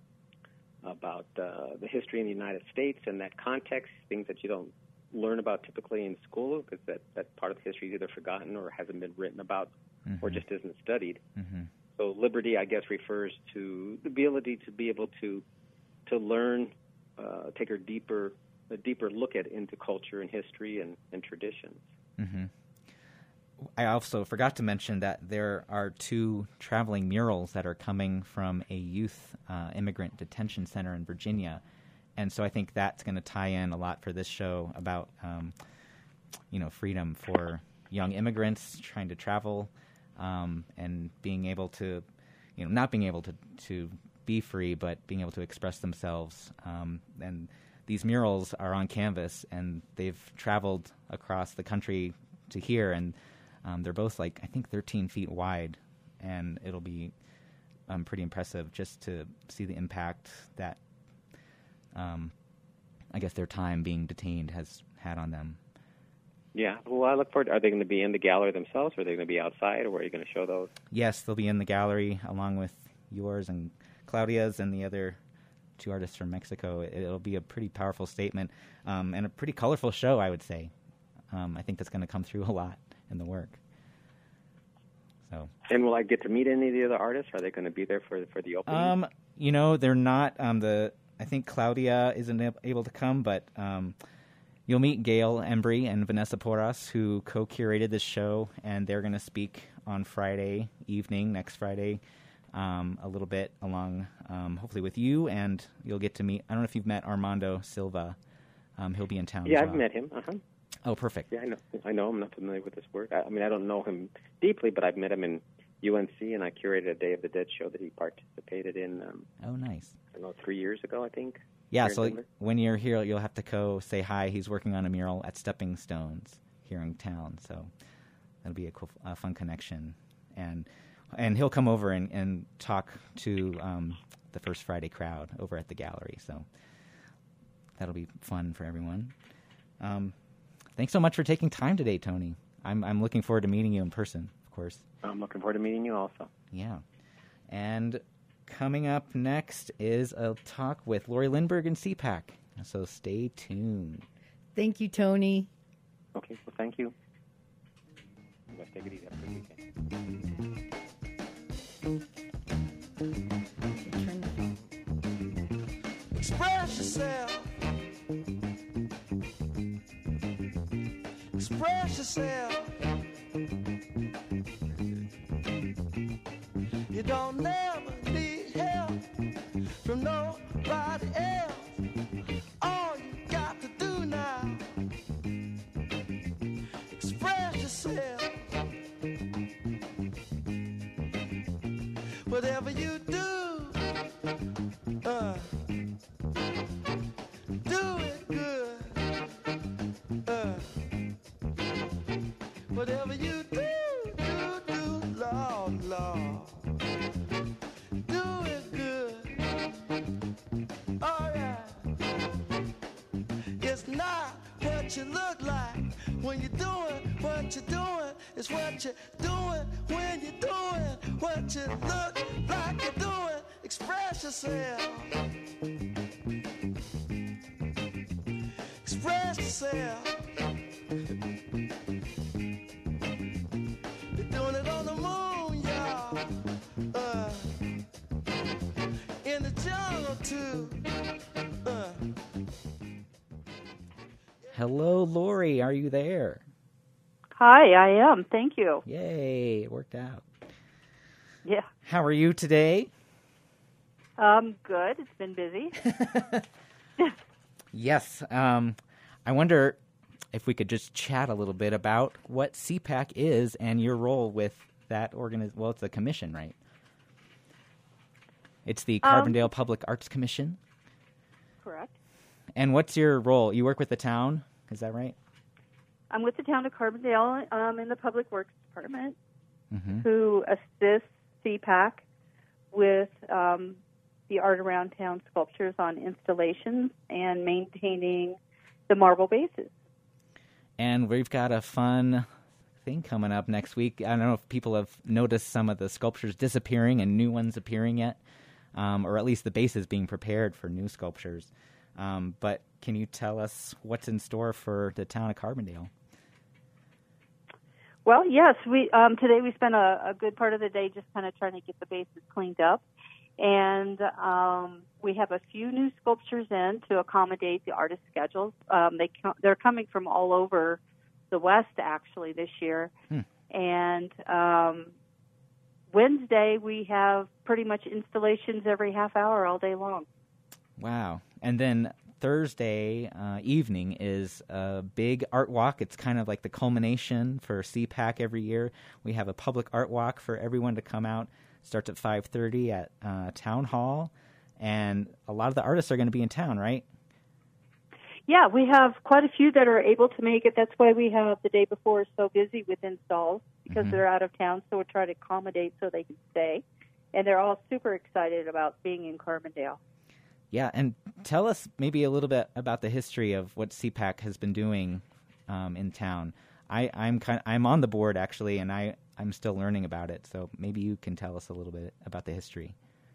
about uh, the history in the United States and that context, things that you don't learn about typically in school, because that, that part of history is either forgotten or hasn't been written about mm-hmm. or just isn't studied. Mm-hmm. So liberty, I guess, refers to the ability to be able to to learn, uh, take a deeper a deeper look at into culture and history and, and traditions. Mm-hmm. I also forgot to mention that there are two traveling murals that are coming from a youth uh, immigrant detention center in Virginia. And so I think that's going to tie in a lot for this show about, um, you know, freedom for young immigrants trying to travel um, and being able to, you know, not being able to, to be free, but being able to express themselves. Um, and these murals are on canvas, and they've traveled across the country to here, and um, they're both like, I think, thirteen feet wide, and it'll be um, pretty impressive just to see the impact that Um, I guess their time being detained has had on them. Yeah. Well, I look forward to, are they going to be in the gallery themselves, or are they going to be outside, or where are you going to show those? Yes, they'll be in the gallery along with yours and Claudia's and the other two artists from Mexico. It'll be a pretty powerful statement um, and a pretty colorful show, I would say. Um, I think that's going to come through a lot in the work. So. And will I get to meet any of the other artists? Are they going to be there for for the opening? Um, you know, they're not um, the... I think Claudia isn't able to come, but um, you'll meet Gail Embry and Vanessa Porras, who co-curated this show, and they're going to speak on Friday evening, next Friday, um, a little bit along, um, hopefully with you, and you'll get to meet, I don't know if you've met Armando Silva. Um, he'll be in town Yeah, as I've well. met him. Uh-huh. Oh, perfect. Yeah, I know. I know. I'm not familiar with his work. I, I mean, I don't know him deeply, but I've met him in U N C, and I curated a Day of the Dead show that he participated in. Um, Oh, nice. I don't know, three years ago, I think. Yeah, here in so Denver. when you're here, you'll have to go say hi. He's working on a mural at Stepping Stones here in town, so that'll be a cool, uh, fun connection. And and he'll come over and, and talk to um, the First Friday crowd over at the gallery, so that'll be fun for everyone. Um, thanks so much for taking time today, Tony. I'm I'm looking forward to meeting you in person, of course. I'm looking forward to meeting you also. Yeah. And coming up next is a talk with Lori Lindberg and C PAC. So stay tuned. Thank you, Tony. Okay, well, thank you. You guys take it easy. Have a good weekend. Express yourself. Express yourself. You don't never need help from nobody else. All you got to do now, express yourself. Whatever you do, uh, do it good. Uh, whatever you do, do, do, Lord, Lord. Do it good. All right. It's not what you look like when you're doing what you're doing. It's what you're doing when you're doing what you look like you're doing. Express yourself. Express yourself. You're doing it on the moon, y'all. Uh, in the jungle, too. Uh. Hello, Lori. Are you there? Hi, I am. Thank you. Yay, it worked out. Yeah. How are you today? Um, good. It's been busy. Yes. Um, I wonder if we could just chat a little bit about what C PAC is and your role with that organiz- Well, it's a commission, right? It's the Carbondale Um, Public Arts Commission. Correct. And what's your role? You work with the town, is that right? I'm with the town of Carbondale um, in the Public Works Department, Mm-hmm. who assists C PAC with um, the art around town sculptures on installations and maintaining the marble bases. And we've got a fun thing coming up next week. I don't know if people have noticed some of the sculptures disappearing and new ones appearing yet, um, or at least the bases being prepared for new sculptures. Um, but can you tell us what's in store for the town of Carbondale? Well, yes. We um, today we spent a, a good part of the day just kind of trying to get the bases cleaned up. And um, we have a few new sculptures in to accommodate the artist schedules. Um, they co- they're coming from all over the West, actually, this year. Hmm. And um, Wednesday, we have pretty much installations every half hour all day long. Wow. And then Thursday uh, evening is a big art walk. It's kind of like the culmination for C PAC every year. We have a public art walk for everyone to come out. Starts at five thirty at uh, Town Hall, and a lot of the artists are going to be in town, right? Yeah, we have quite a few that are able to make it. That's why we have the day before so busy with installs, because Mhm. they're out of town, so we try to accommodate so they can stay. And they're all super excited about being in Carbondale. Yeah, and tell us maybe a little bit about the history of what C PAC has been doing um, in town. I, I'm kind I'm on the board, actually, and I, I'm still learning about it, so maybe you can tell us a little bit about the history.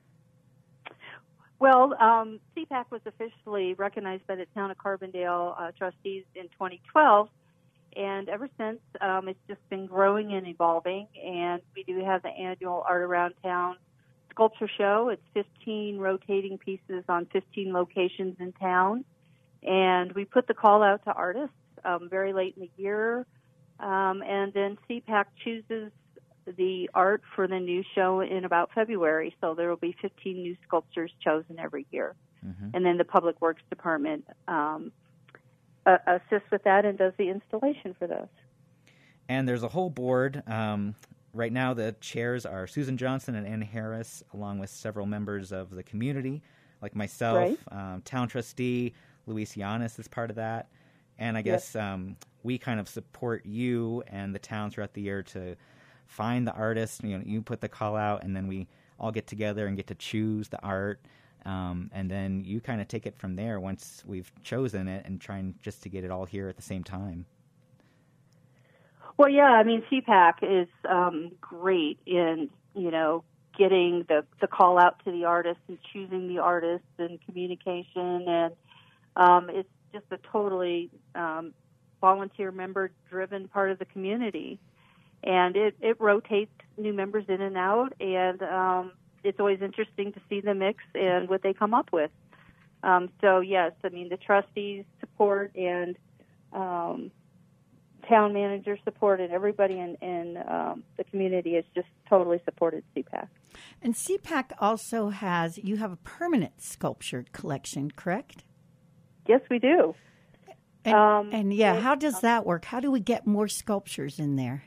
Well, um, C PAC was officially recognized by the town of Carbondale uh, trustees in twenty twelve, and ever since um, it's just been growing and evolving. And we do have the annual Art Around Town sculpture show. It's fifteen rotating pieces on fifteen locations in town, and we put the call out to artists um, very late in the year, um, and then C PAC chooses the art for the new show in about February. So there will be fifteen new sculptures chosen every year. Mm-hmm. And then the Public Works Department um, uh, assists with that and does the installation for those. And there's a whole board. Um, right now, the chairs are Susan Johnson and Ann Harris, along with several members of the community, like myself, Right. um, town trustee, Luis Yanis is part of that. And I guess Yes. um, we kind of support you and the town throughout the year to find the artist. You know, you put the call out, and then we all get together and get to choose the art. Um, and then you kind of take it from there once we've chosen it and trying just to get it all here at the same time. Well, yeah, I mean, C PAC is um, great in, you know, getting the, the call out to the artist and choosing the artist and communication. And um, it's just a totally um, volunteer member-driven part of the community. And it, it rotates new members in and out, and um, it's always interesting to see the mix and what they come up with. Um, so, yes, I mean, the trustees support and um, town manager support and everybody in, in um, the community has just totally supported C PAC. And C PAC also has, you have a permanent sculpture collection, correct? Yes, we do. And, Um, and yeah, it- how does that work? How do we get more sculptures in there?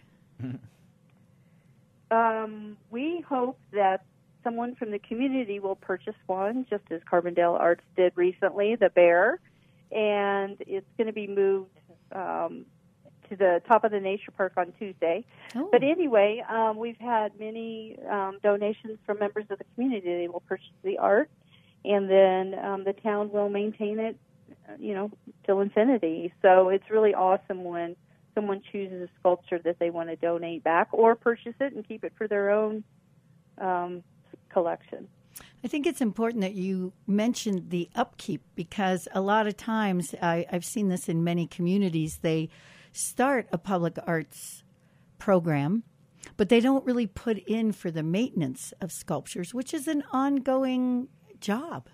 Um, we hope that someone from the community will purchase one, just as Carbondale Arts did recently, the bear, and it's going to be moved um, to the top of the nature park on Tuesday. Oh. But anyway, um, we've had many um, donations from members of the community. They will purchase the art, and then um, the town will maintain it, you know, till infinity. So it's really awesome when someone chooses a sculpture that they want to donate back or purchase it and keep it for their own um, collection. I think it's important that you mentioned the upkeep, because a lot of times I, I've seen this in many communities. They start a public arts program, but they don't really put in for the maintenance of sculptures, which is an ongoing job.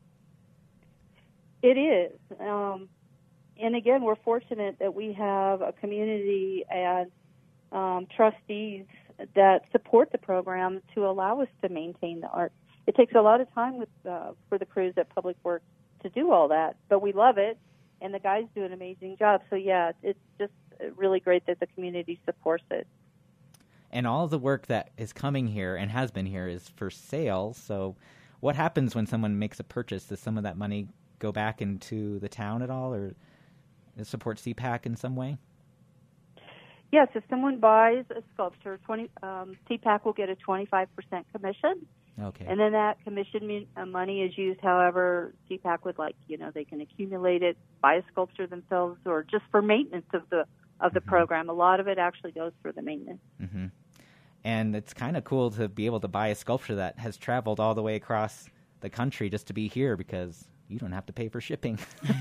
It is. Um, and again, we're fortunate that we have a community and um, trustees that support the program to allow us to maintain the art. It takes a lot of time with uh, for the crews at Public Works to do all that, but we love it, and the guys do an amazing job. So, yeah, it's just really great that the community supports it. And all of the work that is coming here and has been here is for sale. So what happens when someone makes a purchase? Does some of that money go back into the town at all, or support C PAC in some way? Yes, if someone buys a sculpture, twenty um, C PAC will get a twenty-five percent commission. Okay. And then that commission uh, money is used however C PAC would like. You know, they can accumulate it, buy a sculpture themselves, or just for maintenance of the of the Mm-hmm. program. A lot of it actually goes for the maintenance. Mm-hmm. And it's kind of cool to be able to buy a sculpture that has traveled all the way across the country just to be here, because you don't have to pay for shipping.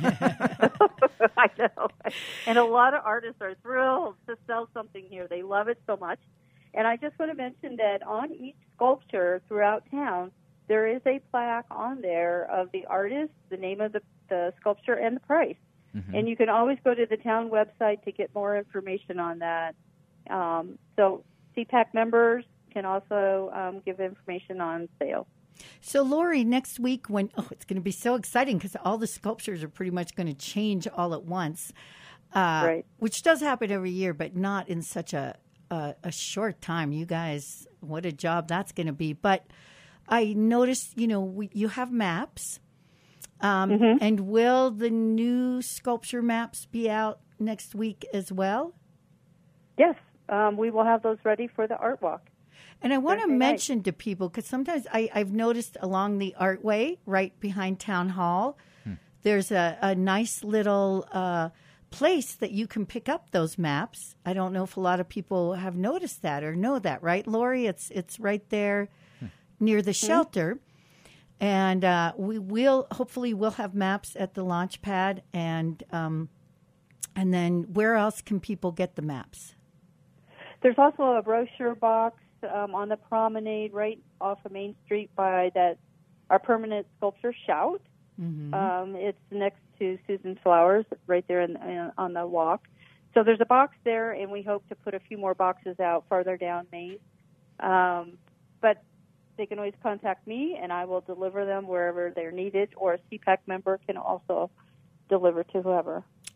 I know. And a lot of artists are thrilled to sell something here. They love it so much. And I just want to mention that on each sculpture throughout town, there is a plaque on there of the artist, the name of the, the sculpture, and the price. Mm-hmm. And you can always go to the town website to get more information on that. Um, so C PAC members can also um, give information on sale. So, Lori, next week when, oh, it's going to be so exciting because all the sculptures are pretty much going to change all at once, uh, Right. which does happen every year, but not in such a, a, a short time. You guys, what a job that's going to be. But I noticed, you know, we, you have maps. Um, Mm-hmm. And will the new sculpture maps be out next week as well? Yes, um, we will have those ready for the art walk. And I want to Thursday night. mention to people, because sometimes I, I've noticed along the Artway, right behind Town Hall, there's a, a nice little uh, place that you can pick up those maps. I don't know if a lot of people have noticed that or know that, right, Lori? It's it's right there near the shelter. And uh, we will, hopefully, we'll have maps at the launch pad. And, um, and then where else can people get the maps? There's also a brochure box um, on the promenade right off of Main Street by that our permanent sculpture Shout. Mm-hmm. Um, it's next to Susan Flowers, right there in, in, on the walk. So there's a box there, and we hope to put a few more boxes out farther down Main. Um, but they can always contact me, and I will deliver them wherever they're needed, or a C PAC member can also deliver to whoever.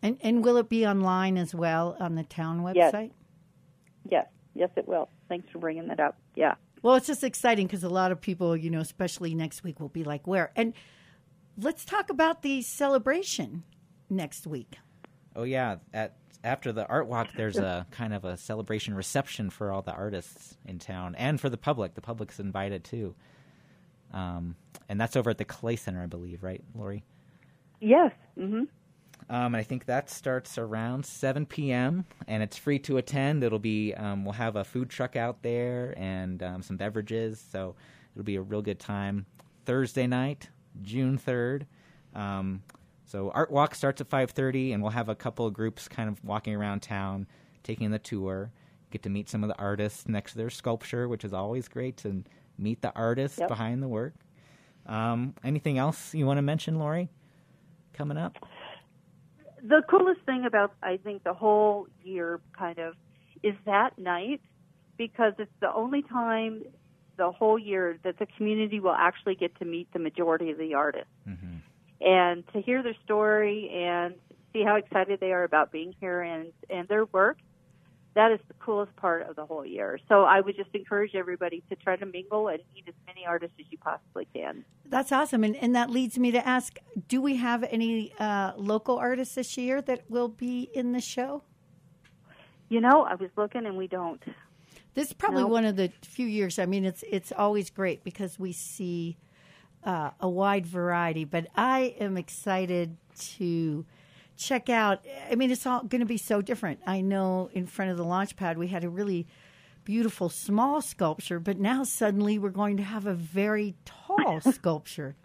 And and will it be online as well on the town Yes. website? Yes, yes, it will. Thanks for bringing that up. Yeah. Well, it's just exciting because a lot of people, you know, especially next week, will be like, where? And let's talk about the celebration next week. Oh, yeah. At After the art walk, there's a kind of a celebration reception for all the artists in town and for the public. The public's invited, too. Um, and that's over at the Clay Center, I believe, right, Lori? Yes. Mm-hmm. Um, and I think that starts around seven p.m., and it's free to attend. It'll be um, we'll have a food truck out there and um, some beverages, so it'll be a real good time. Thursday night, June third. Um, so Art Walk starts at five thirty, and we'll have a couple of groups kind of walking around town, taking the tour. Get to meet some of the artists next to their sculpture, which is always great to meet the artists Yep. behind the work. Um, anything else you want to mention, Lori, coming up? The coolest thing about, I think, the whole year kind of is that night, because it's the only time the whole year that the community will actually get to meet the majority of the artists. Mm-hmm. And to hear their story and see how excited they are about being here and, and their work, that is the coolest part of the whole year. So I would just encourage everybody to try to mingle and meet as many artists as you possibly can. That's awesome. And, and that leads me to ask, do we have any uh, local artists this year that will be in the show? You know, I was looking and we don't. This is probably No. one of the few years. I mean, it's it's always great because we see uh, a wide variety. But I am excited to check out. I mean, it's all going to be so different. I know in front of the launch pad we had a really beautiful small sculpture, but now suddenly we're going to have a very tall sculpture.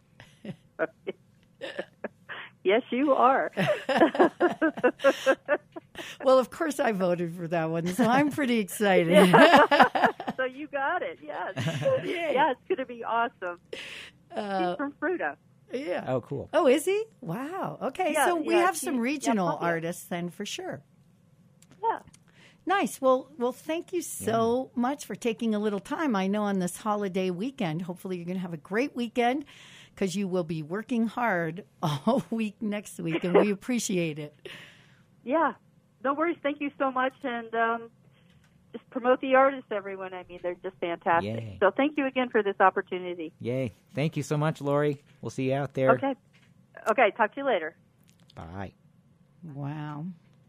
Yes, you are. Well, of course I voted for that one, so I'm pretty excited. So you got it, yes. Yay. Yeah, it's going to be awesome. Uh, He's from Fruta. yeah. Oh, cool. Oh, is he? Wow. Okay, Yeah, so we yeah, have he- some yeah, regional Columbia. artists then for sure. Yeah. Nice. Well, well, thank you so much for taking a little time. I know on this holiday weekend, hopefully you're going to have a great weekend because you will be working hard all week next week, and we appreciate it. Yeah. No worries. Thank you so much. And um, just promote the artists, everyone. I mean, they're just fantastic. Yay. So thank you again for this opportunity. Yay. Thank you so much, Lori. We'll see you out there. Okay. Okay. Talk to you later. Bye. Wow.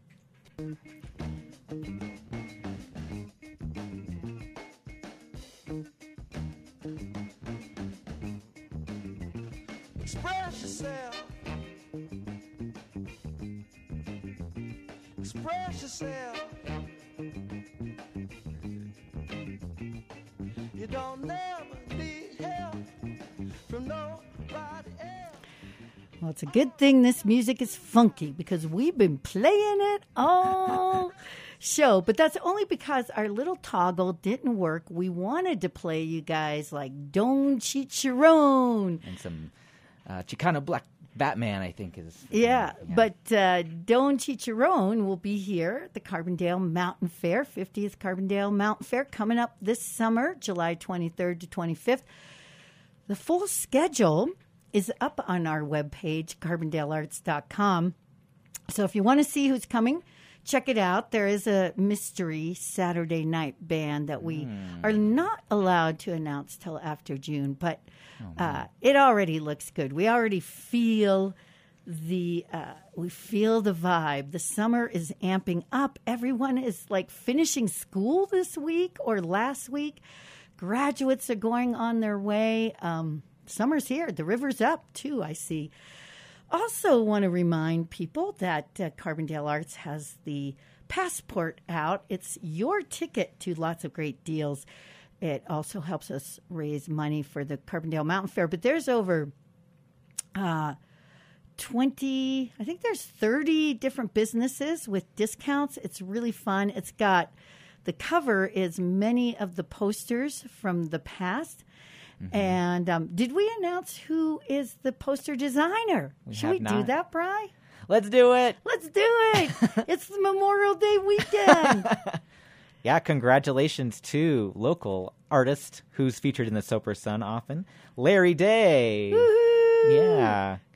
Express yourself. Express yourself. You don't never need help from nobody else. Well, it's a good thing this music is funky because we've been playing it all show. But that's only because our little toggle didn't work. We wanted to play you guys like Don Chicharron. And some uh, Chicano Black Batman, I think, is. Yeah, but uh, Don Chicharron will be here at the Carbondale Mountain Fair, fiftieth Carbondale Mountain Fair, coming up this summer, July twenty-third to twenty-fifth. The full schedule is up on our webpage, carbondale arts dot com. So if you want to see who's coming, check it out. There is a mystery Saturday night band that we mm. are not allowed to announce till after June, but oh, uh, it already looks good. We already feel the uh, we feel the vibe. The summer is amping up. Everyone is like finishing school this week or last week. Graduates are going on their way. Um, summer's here. The river's up too, I see. Also want to remind people that uh, Carbondale Arts has the Passport out. It's your ticket to lots of great deals. It also helps us raise money for the Carbondale Mountain Fair. But there's over uh, twenty, I think there's thirty different businesses with discounts. It's really fun. It's got, the cover is many of the posters from the past. Mm-hmm. And um, did we announce who is the poster designer? We Should have we not. do that, Bri? Let's do it. Let's do it. It's the Memorial Day weekend. Yeah, congratulations to local artist who's featured in the Soper Sun often, Larry Day. Woo-hoo. Yeah.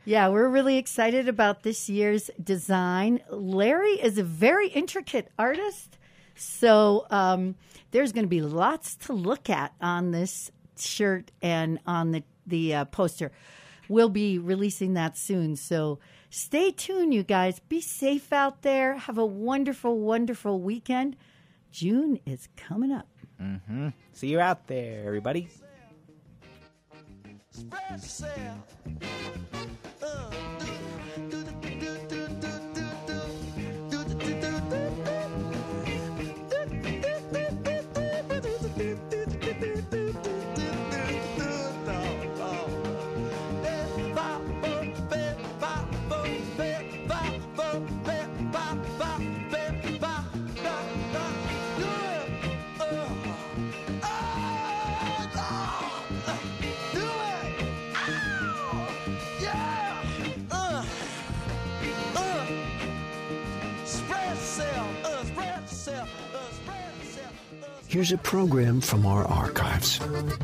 Yeah, we're really excited about this year's design. Larry is a very intricate artist, so um, there's going to be lots to look at on this shirt and on the, the uh, poster. We'll be releasing that soon, so stay tuned, you guys. Be safe out there. Have a wonderful, wonderful weekend. June is coming up. Mm-hmm. See you out there, everybody. Spread yourself. Uh, do, do, do, do, do, do, do, do, do, do, do, Here's a program from our archives.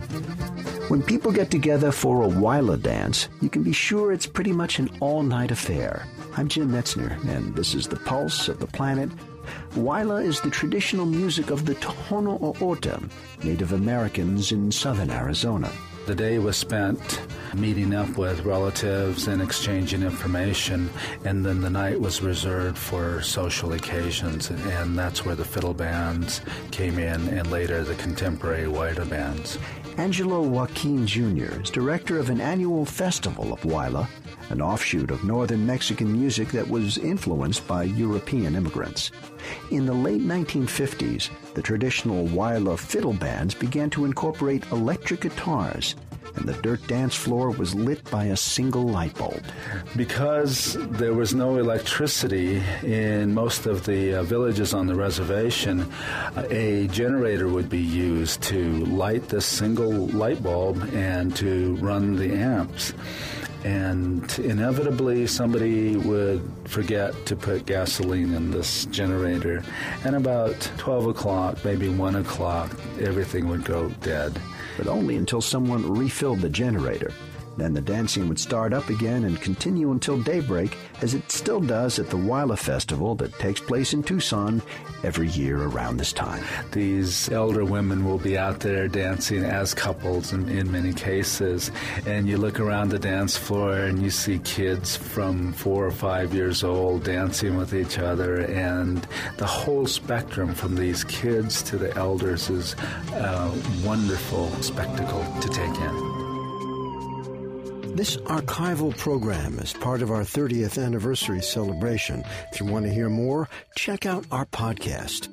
When people get together for a Wyla dance, you can be sure it's pretty much an all-night affair. I'm Jim Metzner, and this is the pulse of the planet. Wyla is the traditional music of the Tohono O'odham, Native Americans in southern Arizona. The day was spent meeting up with relatives and exchanging information, and then the night was reserved for social occasions, and that's where the fiddle bands came in, and later the contemporary Wyla bands. Angelo Joaquin Junior is director of an annual festival of Wyla, an offshoot of northern Mexican music that was influenced by European immigrants. In the late nineteen fifties, the traditional Wyla fiddle bands began to incorporate electric guitars, and the dirt dance floor was lit by a single light bulb. Because there was no electricity in most of the uh, villages on the reservation, a generator would be used to light this single light bulb and to run the amps. And inevitably, somebody would forget to put gasoline in this generator. And about twelve o'clock, maybe one o'clock, everything would go dead. But only until someone refilled the generator. Then the dancing would start up again and continue until daybreak, as it still does at the Wyla Festival that takes place in Tucson every year around this time. These elder women will be out there dancing as couples in, in many cases, and you look around the dance floor and you see kids from four or five years old dancing with each other, and the whole spectrum from these kids to the elders is a wonderful spectacle to take in. This archival program is part of our thirtieth anniversary celebration. If you want to hear more, check out our podcast.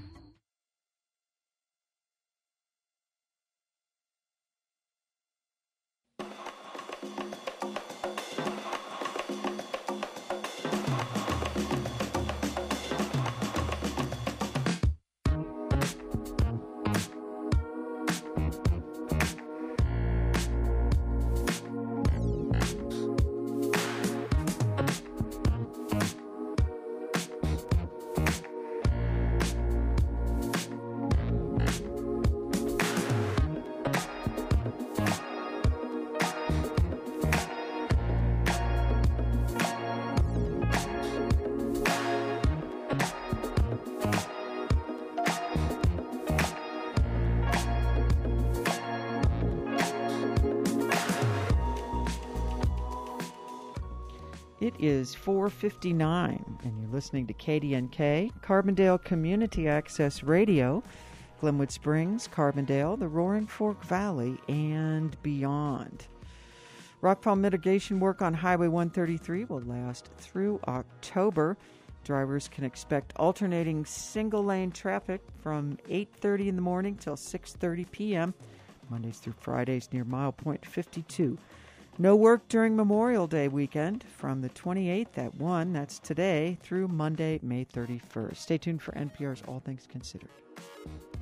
It is four fifty-nine, and you're listening to K D N K, Carbondale Community Access Radio, Glenwood Springs, Carbondale, the Roaring Fork Valley, and beyond. Rockfall mitigation work on Highway one thirty-three will last through October. Drivers can expect alternating single-lane traffic from eight thirty in the morning till six thirty p.m., Mondays through Fridays near mile point fifty-two. No work during Memorial Day weekend from the twenty-eighth at one, that's today, through Monday, May thirty-first. Stay tuned for N P R's All Things Considered.